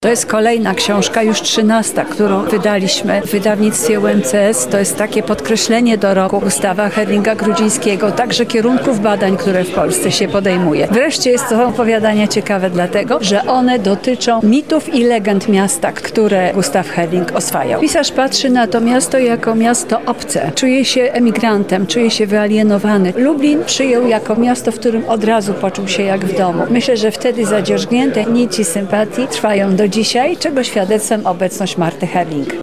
To jest kolejna książka, już 13, którą wydaliśmy w wydawnictwie UMCS. To jest takie podkreślenie dorobku Gustawa Herlinga-Grudzińskiego, także kierunków badań, które w Polsce się podejmuje. Wreszcie jest to opowiadanie ciekawe dlatego, że one dotyczą mitów i legend miasta, które Gustaw Herling oswajał. Pisarz patrzy na to miasto jako miasto obce. Czuje się emigrantem, czuje się wyalienowany. Lublin przyjął jako miasto, w którym od razu poczuł się jak w domu. Myślę, że wtedy zadzierzgnięte nici sympatii trwają do dzisiaj, czego świadectwem obecność Marty Herling.